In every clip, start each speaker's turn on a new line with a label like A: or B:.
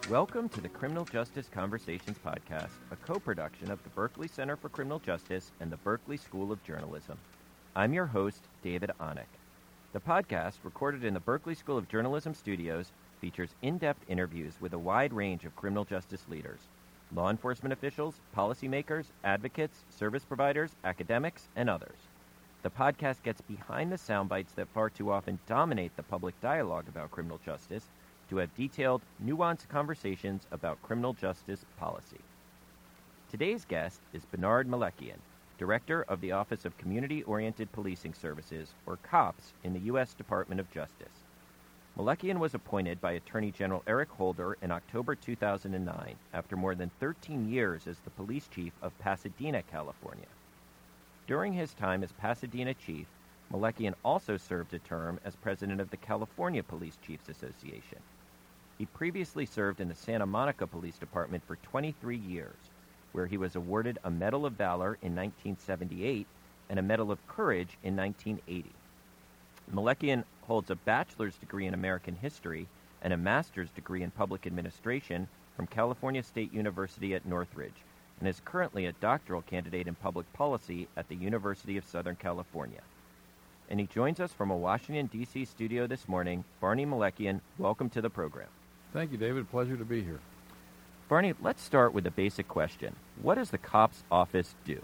A: Welcome to the Criminal Justice Conversations podcast, a co-production of the Berkeley Center for Criminal Justice and the Berkeley School of Journalism. I'm your host, David Onick. The podcast, recorded in the Berkeley School of Journalism studios, features in-depth interviews with a wide range of criminal justice leaders, law enforcement officials, policymakers, advocates, service providers, academics, and others. The podcast gets behind the sound bites that far too often dominate the public dialogue about criminal justice to have detailed, nuanced conversations about criminal justice policy. Today's guest is Bernard Melekian, Director of the Office of Community-Oriented Policing Services, or COPS, in the U.S. Department of Justice. Melekian was appointed by Attorney General Eric Holder in October 2009 after more than 13 years as the police chief of Pasadena, California. During his time as Pasadena chief, Melekian also served a term as president of the California Police Chiefs Association. He previously served in the Santa Monica Police Department for 23 years, where he was awarded a Medal of Valor in 1978 and a Medal of Courage in 1980. Melekian holds a bachelor's degree in American history and a master's degree in public administration from California State University at Northridge, and is currently a doctoral candidate in public policy at the University of Southern California. And he joins us from a Washington, D.C. studio this morning. Barney Melekian, welcome to the program.
B: Thank you, David. Pleasure to be here.
A: Barney, let's start with a basic question. What does the COPS office do?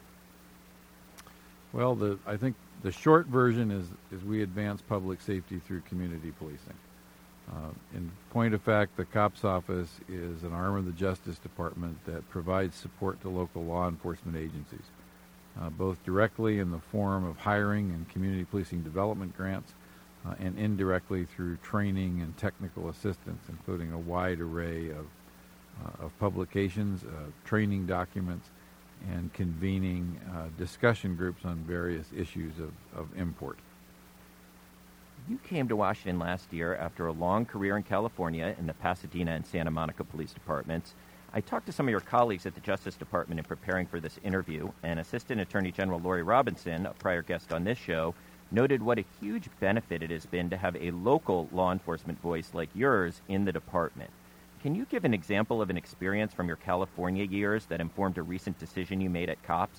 B: Well, I think the short version is we advance public safety through community policing. In point of fact, the COPS office is an arm of the Justice Department that provides support to local law enforcement agencies, both directly in the form of hiring and community policing development grants, and indirectly through training and technical assistance, including a wide array of publications, training documents, and convening discussion groups on various issues of import.
A: You came to Washington last year after a long career in California in the Pasadena and Santa Monica Police Departments. I talked to some of your colleagues at the Justice Department in preparing for this interview, and Assistant Attorney General Lori Robinson, a prior guest on this show, noted what a huge benefit it has been to have a local law enforcement voice like yours in the department. Can you give an example of an experience from your California years that informed a recent decision you made at COPS?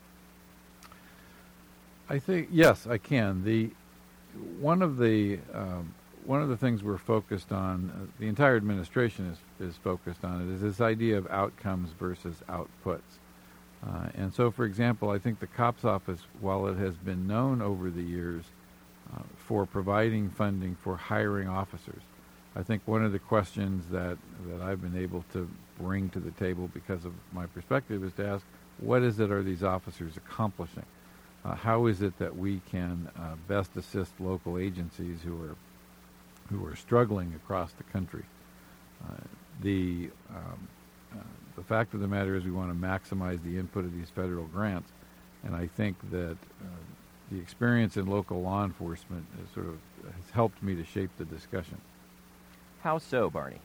B: I think, yes, I can. One of the things we're focused on, the entire administration is focused on it, is this idea of outcomes versus outputs. And so, for example, I think the COPS office, while it has been known over the years for providing funding for hiring officers, I think one of the questions that I've been able to bring to the table because of my perspective is to ask, what is it are these officers accomplishing? How is it that we can best assist local agencies who are struggling across the country? The fact of the matter is we want to maximize the input of these federal grants, and I think that the experience in local law enforcement has helped me to shape the discussion.
A: How so, Barney?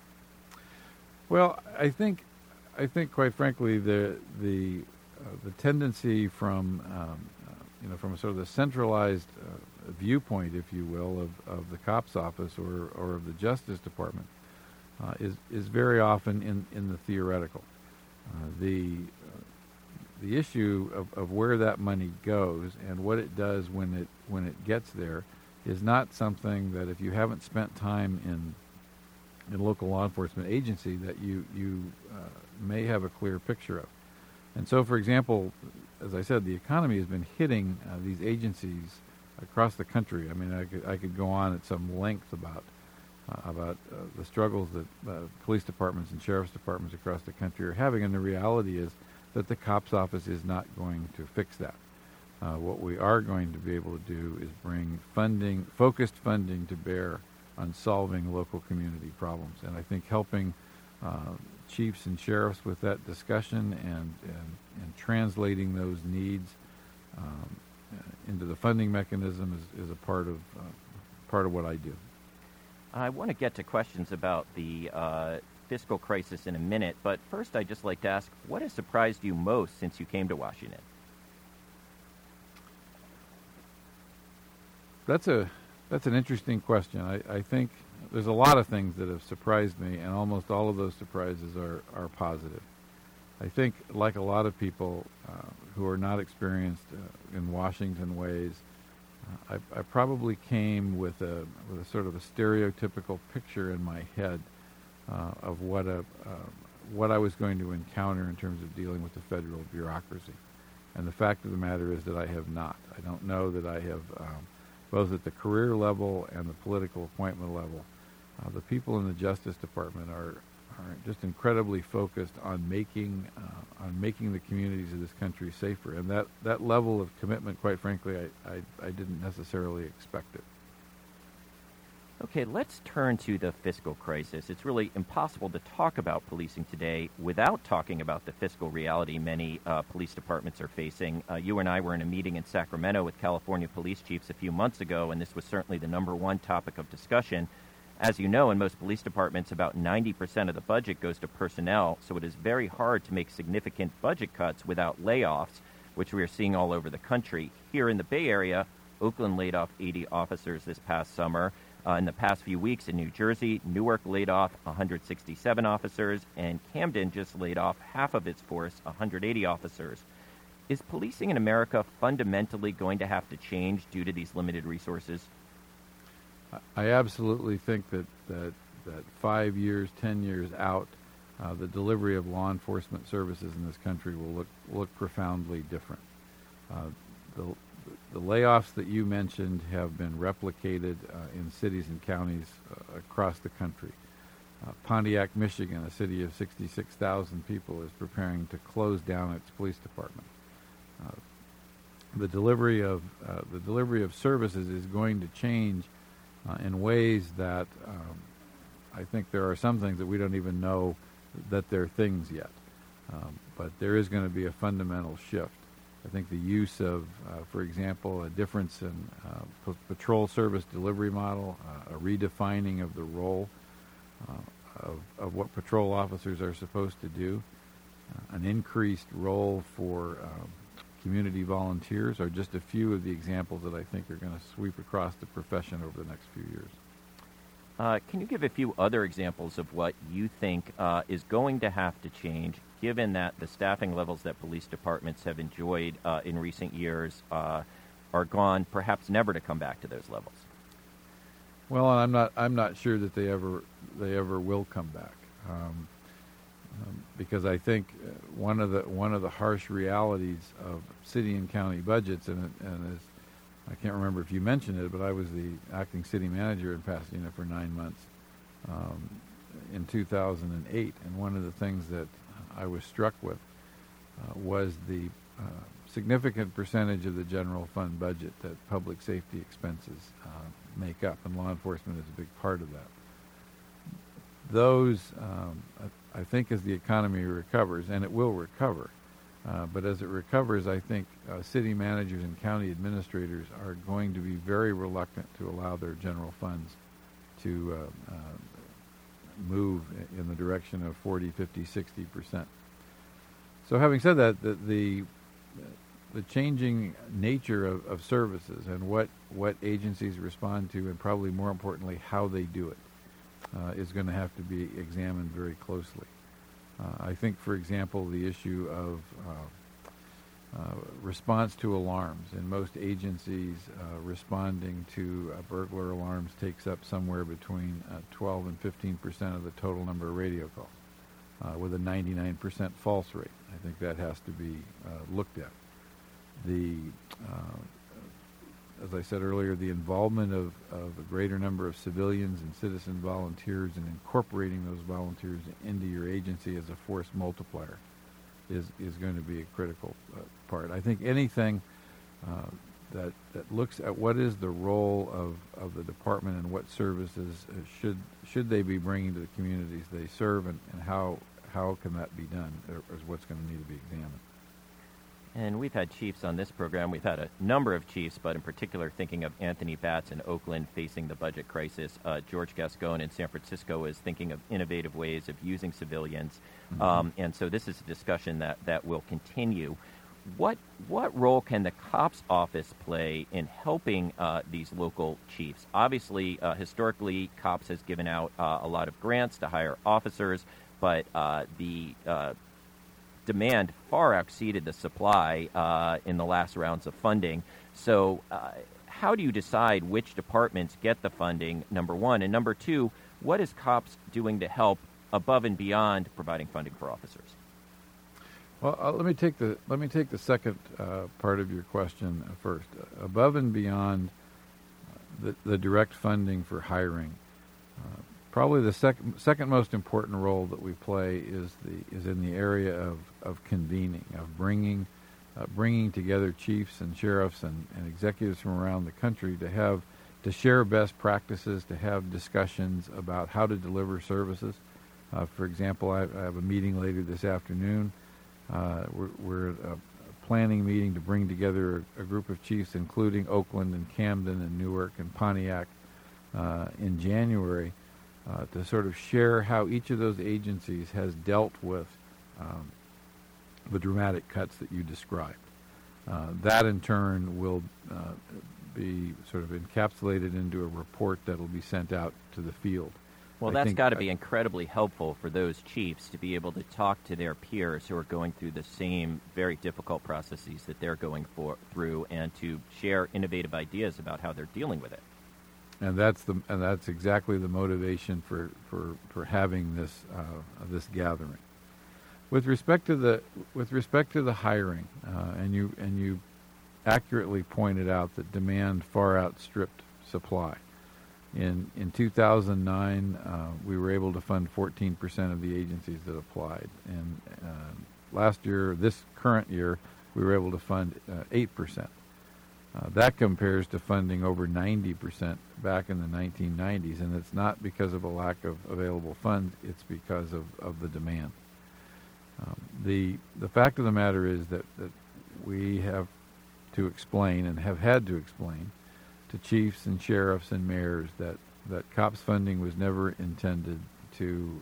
B: Well, I think quite frankly the tendency from from sort of the centralized viewpoint, if you will, of the COPS office or of the Justice Department is very often in the theoretical. The issue of where that money goes and what it does when it gets there is not something that, if you haven't spent time in local law enforcement agency, that you may have a clear picture of. And so, for example, as I said, the economy has been hitting these agencies across the country. I mean, I could go on at some length about the struggles that police departments and sheriff's departments across the country are having, and the reality is that the COPS office is not going to fix that. What we are going to be able to do is bring focused funding to bear on solving local community problems, and I think helping chiefs and sheriffs with that discussion and translating those needs into the funding mechanism is a part of what I do.
A: I want to get to questions about the fiscal crisis in a minute, but first I'd just like to ask, what has surprised you most since you came to Washington?
B: That's an interesting question. I think there's a lot of things that have surprised me, and almost all of those surprises are positive. I think, like a lot of people who are not experienced in Washington ways, I probably came with a sort of a stereotypical picture in my head of what I was going to encounter in terms of dealing with the federal bureaucracy. And the fact of the matter is that I have not. I don't know that I have, both at the career level and the political appointment level, the people in the Justice Department are just incredibly focused on making the communities of this country safer. And that level of commitment, quite frankly, I didn't necessarily expect it.
A: Okay, let's turn to the fiscal crisis. It's really impossible to talk about policing today without talking about the fiscal reality many police departments are facing. You and I were in a meeting in Sacramento with California police chiefs a few months ago, and this was certainly the number one topic of discussion. As you know, in most police departments, about 90% of the budget goes to personnel, so it is very hard to make significant budget cuts without layoffs, which we are seeing all over the country. Here in the Bay Area, Oakland laid off 80 officers this past summer. In the past few weeks in New Jersey, Newark laid off 167 officers, and Camden just laid off half of its force, 180 officers. Is policing in America fundamentally going to have to change due to these limited resources?
B: I absolutely think that 5 years, 10 years out, the delivery of law enforcement services in this country will look profoundly different. The layoffs that you mentioned have been replicated in cities and counties across the country. Pontiac, Michigan, a city of 66,000 people, is preparing to close down its police department. The delivery of services is going to change in ways that I think there are some things that we don't even know that they're things yet. But there is going to be a fundamental shift. I think the use of, for example, a difference in patrol service delivery model, a redefining of the role of what patrol officers are supposed to do, an increased role for community volunteers are just a few of the examples that I think are going to sweep across the profession over the next few years.
A: Can you give a few other examples of what you think is going to have to change, given that the staffing levels that police departments have enjoyed in recent years are gone, perhaps never to come back to those levels?
B: Well, and I'm not sure that they ever will come back, because I think one of the harsh realities of city and county budgets, and as I can't remember if you mentioned it, but I was the acting city manager in Pasadena for 9 months in 2008, and one of the things that I was struck with was the significant percentage of the general fund budget that public safety expenses make up, and law enforcement is a big part of that. Those, I think, as the economy recovers, and it will recover, but as it recovers, I think city managers and county administrators are going to be very reluctant to allow their general funds to move in the direction of 40, 50, 60%. So having said that, the changing nature of services and what agencies respond to, and probably more importantly, how they do it, is going to have to be examined very closely. I think, for example, the issue of response to alarms. In most agencies, responding to burglar alarms takes up somewhere between 12 and 15% of the total number of radio calls, with a 99% false rate. I think that has to be looked at. As I said earlier, the involvement of a greater number of civilians and citizen volunteers and incorporating those volunteers into your agency as a force multiplier is going to be a critical part. I think anything that looks at what is the role of the department and what services should they be bringing to the communities they serve, and how can that be done, is what's going to need to be examined.
A: And we've had chiefs on this program. We've had a number of chiefs, but in particular thinking of Anthony Batts in Oakland facing the budget crisis. George Gascon in San Francisco is thinking of innovative ways of using civilians. Mm-hmm. And so this is a discussion that will continue. what role can the COPS office play in helping these local chiefs? Obviously, historically, COPS has given out a lot of grants to hire officers, but the demand far exceeded the supply in the last rounds of funding. So how do you decide which departments get the funding, number one? And number two, what is COPS doing to help above and beyond providing funding for officers?
B: Well, let me take the second part of your question first. Above and beyond the direct funding for hiring, probably the second most important role that we play is in the area of convening, of bringing together chiefs and sheriffs and executives from around the country to share best practices, to have discussions about how to deliver services. For example, I have a meeting later this afternoon. We're a planning meeting to bring together a group of chiefs, including Oakland and Camden and Newark and Pontiac, in January, to sort of share how each of those agencies has dealt with the dramatic cuts that you described. That, in turn, will be sort of encapsulated into a report that will be sent out to the field.
A: Well, that's got to be incredibly helpful for those chiefs to be able to talk to their peers who are going through the same very difficult processes that they're going through, and to share innovative ideas about how they're dealing with it.
B: And that's exactly the motivation for having this gathering. With respect to the hiring, and you accurately pointed out that demand far outstripped supply. In 2009, we were able to fund 14% of the agencies that applied, and last year, this current year, we were able to fund 8%. That compares to funding over 90% back in the 1990s, and it's not because of a lack of available funds, it's because of the demand. The fact of the matter is that we have to explain, and have had to explain, to chiefs and sheriffs and mayors that COPS funding was never intended to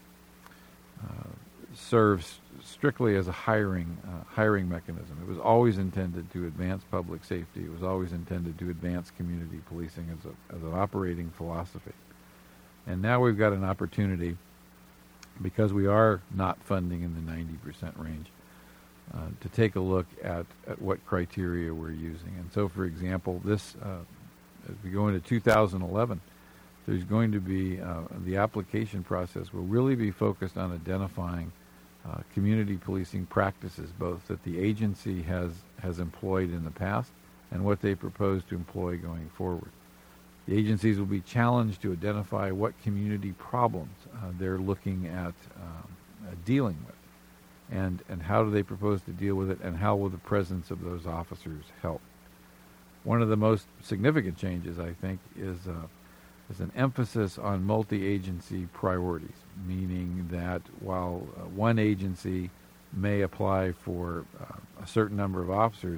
B: serve strictly as a hiring mechanism. It was always intended to advance public safety. It was always intended to advance community policing as an operating philosophy. And now we've got an opportunity, because we are not funding in the 90% range, to take a look at what criteria we're using. And so, for example, as we go into 2011, there's going to be the application process will really be focused on identifying community policing practices, both that the agency has employed in the past and what they propose to employ going forward. The agencies will be challenged to identify what community problems they're looking at dealing with, and how do they propose to deal with it, and how will the presence of those officers help. One of the most significant changes, I think, is an emphasis on multi-agency priorities, meaning that while one agency may apply for a certain number of officers,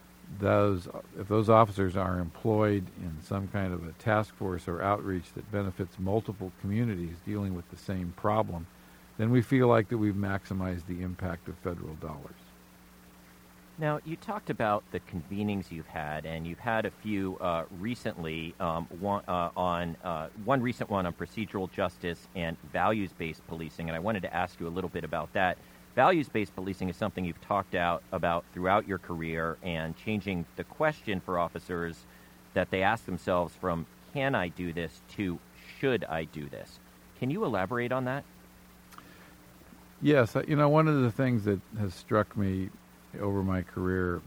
B: if those officers are employed in some kind of a task force or outreach that benefits multiple communities dealing with the same problem, then we feel like that we've maximized the impact of federal dollars.
A: Now, you talked about the convenings you've had, and you've had a few recently, one recent one on procedural justice and values-based policing, and I wanted to ask you a little bit about that. Values-based policing is something you've talked about throughout your career, and changing the question for officers that they ask themselves from, can I do this, to should I do this? Can you elaborate on that?
B: Yes. One of the things that has struck me over my career,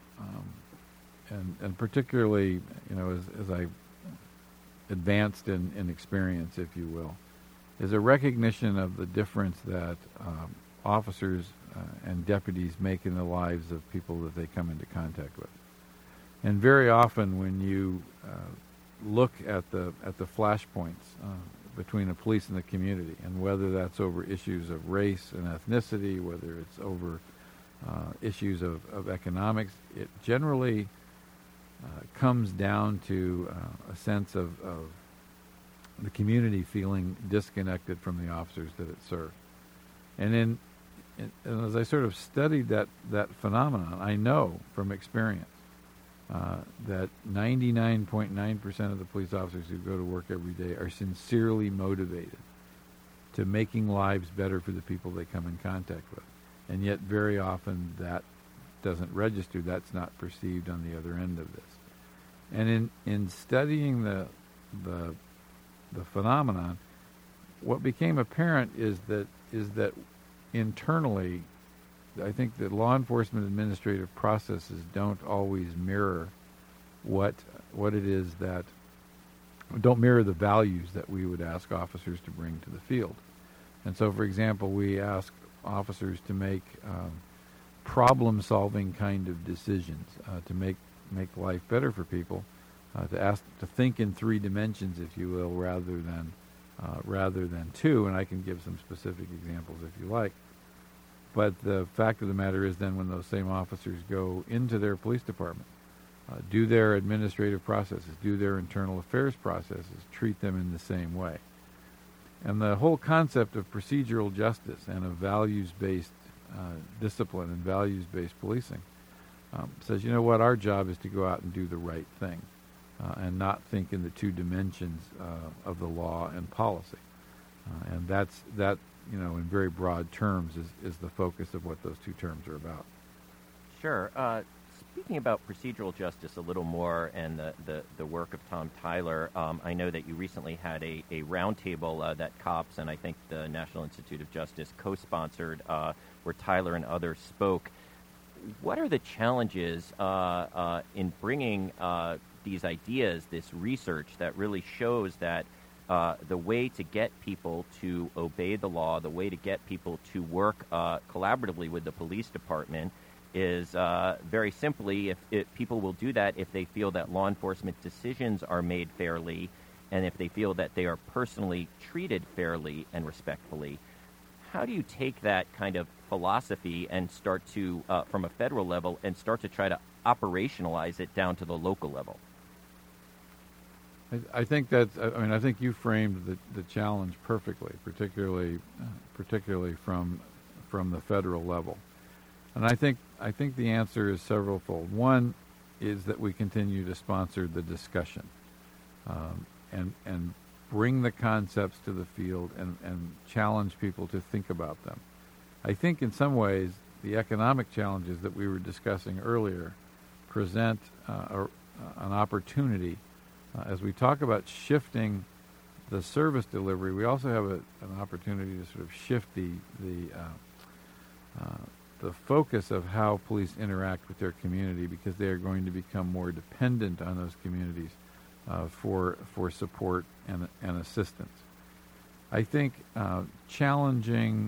B: and particularly, as I advanced in experience, if you will, is a recognition of the difference that officers and deputies make in the lives of people that they come into contact with. And very often, when you look at the flashpoints between the police and the community, and whether that's over issues of race and ethnicity, whether it's over issues of economics, it generally comes down to a sense of the community feeling disconnected from the officers that it serves. And and as I sort of studied that phenomenon, I know from experience that 99.9% of the police officers who go to work every day are sincerely motivated to making lives better for the people they come in contact with. And yet very often that doesn't register. That's not perceived on the other end of this. And in studying the phenomenon, what became apparent is that internally, I think that law enforcement administrative processes don't always mirror what it is that don't mirror the values that we would ask officers to bring to the field. And so, for example, we ask officers to make problem-solving kind of decisions, to make life better for people, to think in three dimensions, if you will, rather than two. And I can give some specific examples if you like. But the fact of the matter is, then, when those same officers go into their police department, do their administrative processes, do their internal affairs processes, treat them in the same way. And the whole concept of procedural justice and of values-based discipline and values-based policing says, you know what, our job is to go out and do the right thing and not think in the two dimensions of the law and policy. And that, in very broad terms, is the focus of what those two terms are about.
A: Sure. Speaking about procedural justice a little more and the work of Tom Tyler, I know that you recently had a roundtable that COPS and I think the National Institute of Justice co-sponsored where Tyler and others spoke. What are the challenges in bringing these ideas, this research that really shows that the way to get people to obey the law, the way to get people to work collaboratively with the police department is very simply, if people will do that if they feel that law enforcement decisions are made fairly and if they feel that they are personally treated fairly and respectfully. How do you take that kind of philosophy and start to, from a federal level, and start to try to operationalize it down to the local level?
B: I think I think you framed the challenge perfectly, particularly from the federal level. And I think the answer is severalfold. One is that we continue to sponsor the discussion and bring the concepts to the field and challenge people to think about them. I think in some ways the economic challenges that we were discussing earlier present an opportunity. As we talk about shifting the service delivery, we also have an opportunity to sort of shift the focus of how police interact with their community, because they are going to become more dependent on those communities for support and assistance. I think challenging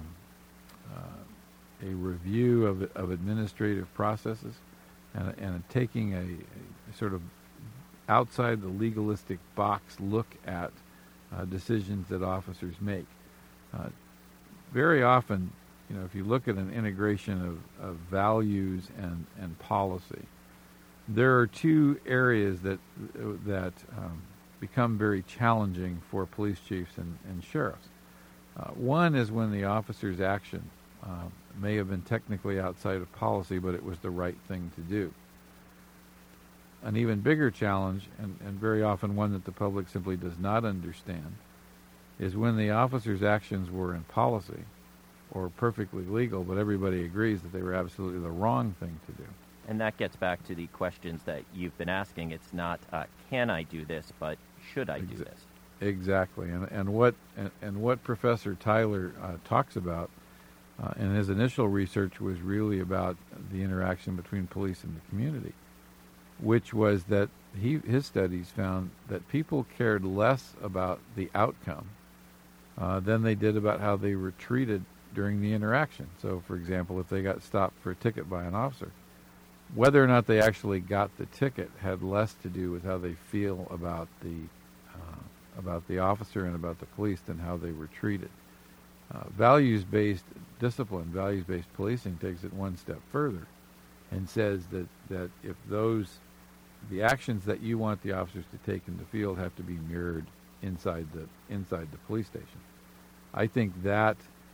B: a review of administrative processes and taking a sort of outside the legalistic box look at decisions that officers make. Very often, if you look at an integration of values and policy, there are two areas that become very challenging for police chiefs and sheriffs. One is when the officer's action may have been technically outside of policy, but it was the right thing to do. An even bigger challenge, and very often one that the public simply does not understand, is when the officer's actions were in policy or perfectly legal, but everybody agrees that they were absolutely the wrong thing to do.
A: And that gets back to the questions that you've been asking. It's not, can I do this, but should I do this?
B: Exactly. And what Professor Tyler talks about in his initial research was really about the interaction between police and the community, which was that his studies found that people cared less about the outcome than they did about how they were treated during the interaction. So, for example, if they got stopped for a ticket by an officer, whether or not they actually got the ticket had less to do with how they feel about the officer and about the police than how they were treated. Values-based discipline, values-based policing takes it one step further and says that if the actions that you want the officers to take in the field have to be mirrored inside the police station. I think that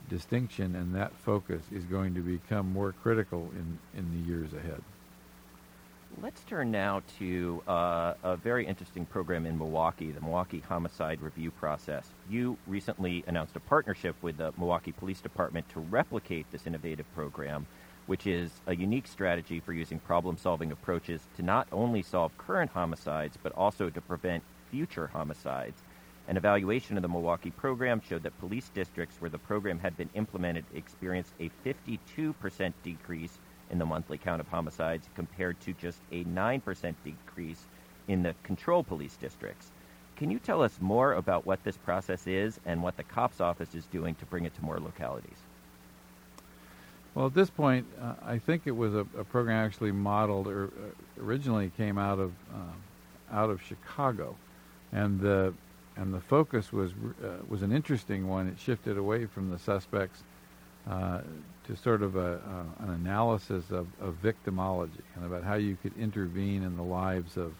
B: distinction and that focus is going to become more critical in the years ahead.
A: Let's turn now to a very interesting program in Milwaukee, the Milwaukee Homicide Review Process. You recently announced a partnership with the Milwaukee Police Department to replicate this innovative program, which is a unique strategy for using problem-solving approaches to not only solve current homicides, but also to prevent future homicides. An evaluation of the Milwaukee program showed that police districts where the program had been implemented experienced a 52% decrease in the monthly count of homicides compared to just a 9% decrease in the control police districts. Can you tell us more about what this process is and what the COPS office is doing to bring it to more localities?
B: Well, at this point, I think it was a program actually modeled or originally came out of Chicago, and the focus was an interesting one. It shifted away from the suspects to sort of an analysis of victimology and about how you could intervene in the lives of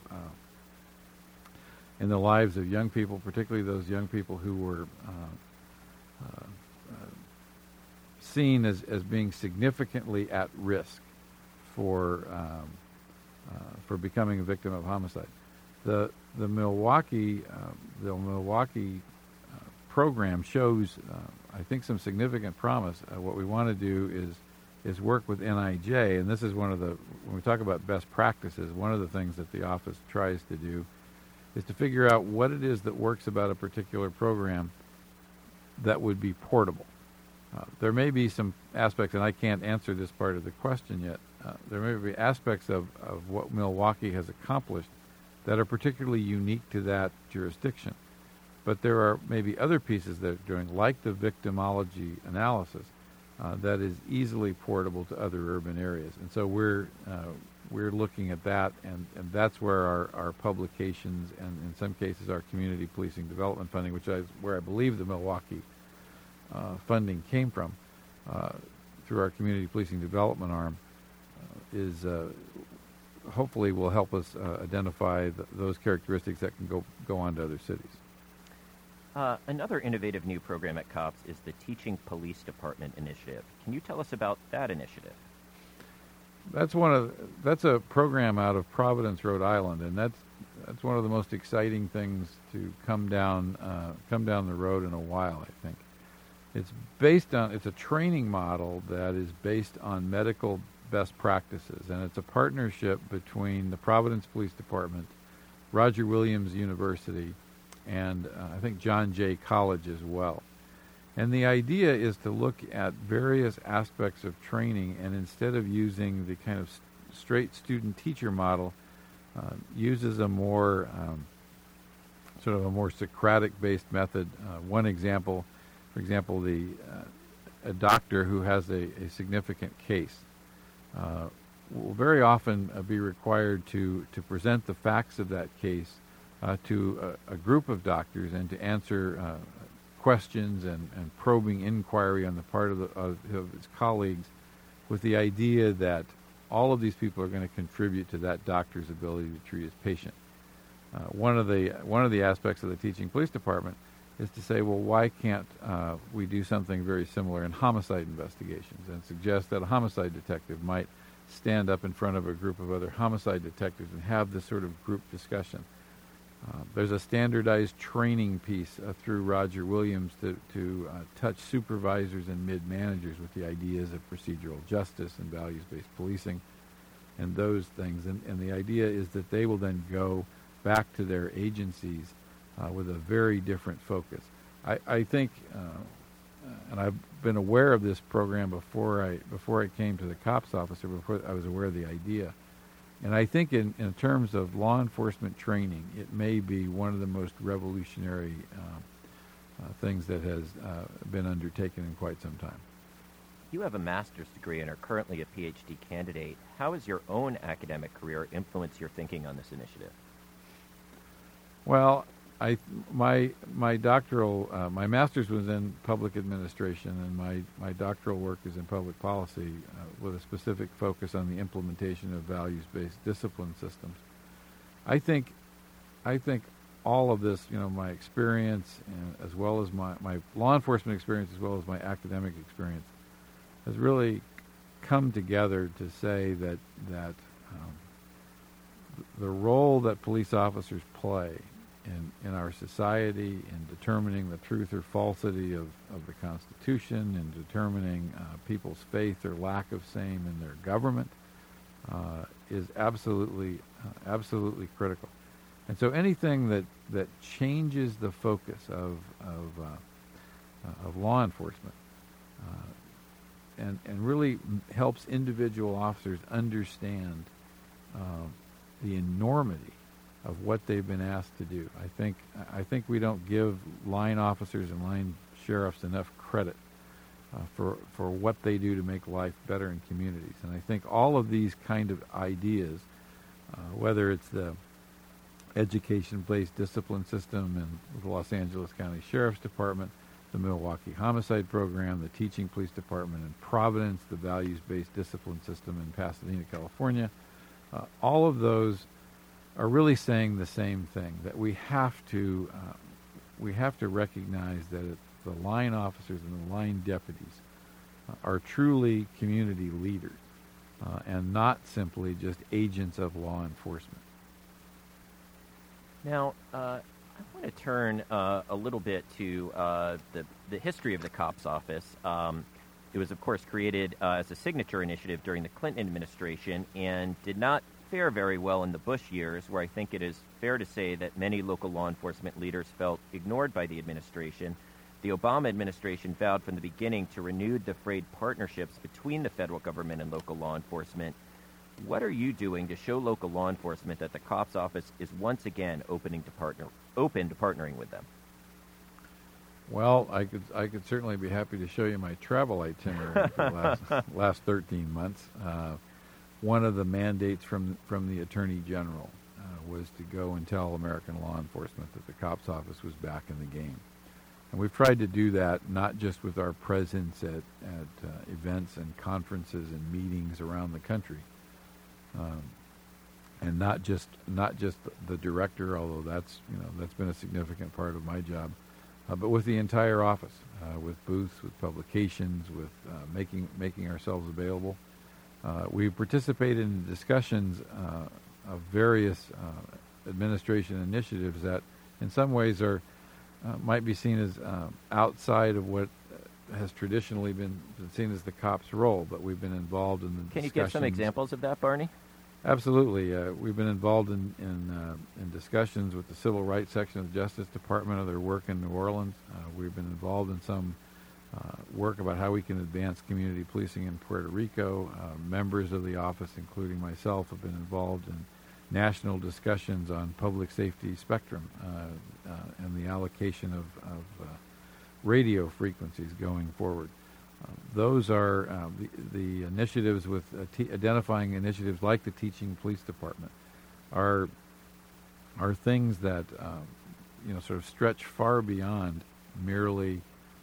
B: young people, particularly those young people who were seen as being significantly at risk for becoming a victim of homicide. The Milwaukee program shows, I think, some significant promise. What we want to do is work with NIJ, and this is when we talk about best practices, one of the things that the office tries to do is to figure out what it is that works about a particular program that would be portable. There may be some aspects, and I can't answer this part of the question yet, there may be aspects of what Milwaukee has accomplished that are particularly unique to that jurisdiction. But there are maybe other pieces that are doing, like the victimology analysis, that is easily portable to other urban areas. And so we're looking at that, and that's where our publications and in some cases our community policing development funding, which is where I believe the Milwaukee funding came from, through our community policing development arm, is hopefully will help us identify those characteristics that can go on to other cities.
A: Another innovative new program at COPS is the Teaching Police Department Initiative. Can you tell us about that initiative?
B: That's a program out of Providence, Rhode Island, and that's one of the most exciting things to come down the road in a while, I think. It's a training model that is based on medical best practices, and it's a partnership between the Providence Police Department, Roger Williams University, and I think John Jay College as well. And the idea is to look at various aspects of training, and instead of using the kind of straight student-teacher model, uses a more sort of a more Socratic-based method. One example, for example, a doctor who has a significant case will very often be required to present the facts of that case to a group of doctors and to answer questions and probing inquiry on the part of his colleagues, with the idea that all of these people are going to contribute to that doctor's ability to treat his patient. One of the aspects of the teaching police department is to say, well, why can't we do something very similar in homicide investigations, and suggest that a homicide detective might stand up in front of a group of other homicide detectives and have this sort of group discussion. There's a standardized training piece through Roger Williams to touch supervisors and mid-managers with the ideas of procedural justice and values-based policing and those things. And the idea is that they will then go back to their agencies with a very different focus. I think, and I've been aware of this program before I came to the COPS office, or before I was aware of the idea. And I think in terms of law enforcement training, it may be one of the most revolutionary things that has been undertaken in quite some time.
A: You have a master's degree and are currently a PhD candidate. How has your own academic career influenced your thinking on this initiative?
B: Well, my master's was in public administration, and my doctoral work is in public policy with a specific focus on the implementation of values-based discipline systems. I think all of this, my experience, and as well as my law enforcement experience, as well as my academic experience, has really come together to say that the role that police officers play in our society in determining the truth or falsity of the Constitution, in determining people's faith or lack of same in their government, is absolutely critical. And so anything that changes the focus of law enforcement and really helps individual officers understand the enormity of what they've been asked to do. I think we don't give line officers and line sheriffs enough credit for what they do to make life better in communities. And I think all of these kind of ideas, whether it's the education-based discipline system in the Los Angeles County Sheriff's Department, the Milwaukee Homicide Program, the Teaching Police Department in Providence, the values-based discipline system in Pasadena, California, all of those are really saying the same thing, that we have to recognize that the line officers and the line deputies are truly community leaders and not simply just agents of law enforcement.
A: Now, I want to turn a little bit to the history of the COPS office. It was, of course, created as a signature initiative during the Clinton administration and did not fare very well in the Bush years, where I think it is fair to say that many local law enforcement leaders felt ignored by the administration. The Obama administration vowed from the beginning to renew the frayed partnerships between the federal government and local law enforcement. What are you doing to show local law enforcement that the COPS office is once again open to partnering with them?
B: Well, I could certainly be happy to show you my travel itinerary for the last 13 months. One of the mandates from the Attorney General was to go and tell American law enforcement that the COPS office was back in the game. And we've tried to do that not just with our presence at events and conferences and meetings around the country, and not just the director, although that's been a significant part of my job, but with the entire office, with booths, with publications, with making ourselves available. We participated in discussions of various administration initiatives that, in some ways, might be seen as outside of what has traditionally been seen as the COPS role, but we've been involved in the discussions.
A: Can you give some examples of that, Barney?
B: Absolutely. We've been involved in discussions with the Civil Rights section of the Justice Department of their work in New Orleans. We've been involved in some work about how we can advance community policing in Puerto Rico. Members of the office, including myself, have been involved in national discussions on public safety spectrum and the allocation of radio frequencies going forward. Those are the initiatives with identifying initiatives like the Teaching Police Department are things that sort of stretch far beyond merely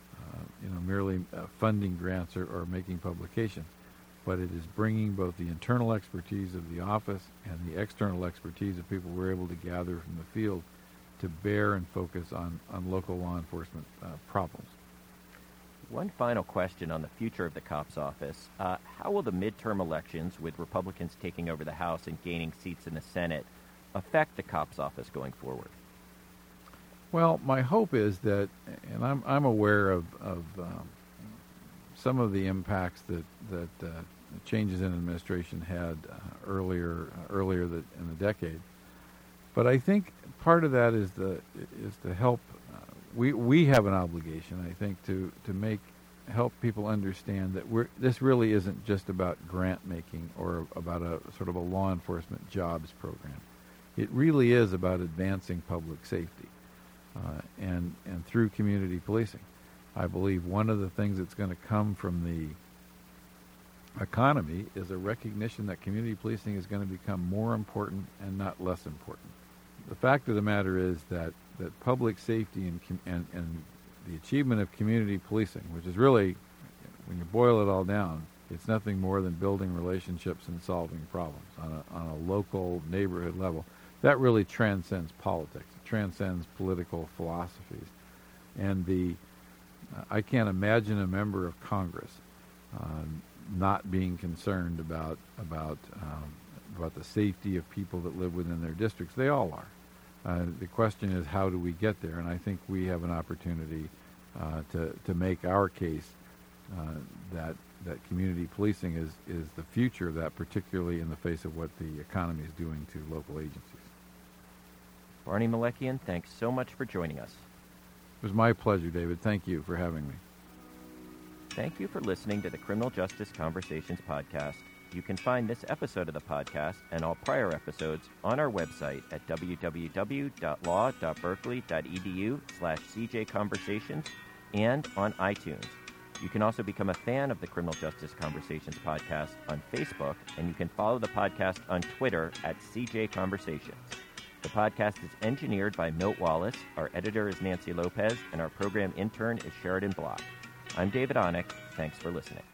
B: funding grants or making publications, but it is bringing both the internal expertise of the office and the external expertise of people we're able to gather from the field to bear and focus on local law enforcement problems.
A: One final question on the future of the COPS office. How will the midterm elections, with Republicans taking over the House and gaining seats in the Senate, affect the COPS office going forward?
B: Well, my hope is that, and I'm aware of some of the impacts that changes in administration had earlier in the decade, but I think part of that is to help. We have an obligation, I think, to help people understand that this really isn't just about grant making or about a sort of a law enforcement jobs program. It really is about advancing public safety and through community policing. I believe one of the things that's going to come from the economy is a recognition that community policing is going to become more important and not less important. The fact of the matter is that public safety and the achievement of community policing, which is really, when you boil it all down, it's nothing more than building relationships and solving problems on a local neighborhood level. That really transcends politics. It transcends political philosophies. And I can't imagine a member of Congress not being concerned about the safety of people that live within their districts. They all are. The question is, how do we get there? And I think we have an opportunity to make our case that community policing is the future of that, particularly in the face of what the economy is doing to local agencies.
A: Barney Malekian, thanks so much for joining us.
B: It was my pleasure, David. Thank you for having me.
A: Thank you for listening to the Criminal Justice Conversations podcast. You can find this episode of the podcast and all prior episodes on our website at www.law.berkeley.edu/CJConversations and on iTunes. You can also become a fan of the Criminal Justice Conversations podcast on Facebook, and you can follow the podcast on Twitter at CJ Conversations. The podcast is engineered by Milt Wallace, our editor is Nancy Lopez, and our program intern is Sheridan Block. I'm David Onick. Thanks for listening.